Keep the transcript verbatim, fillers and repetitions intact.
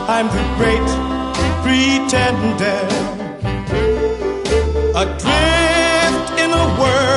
I'm the great pretender, adrift in a world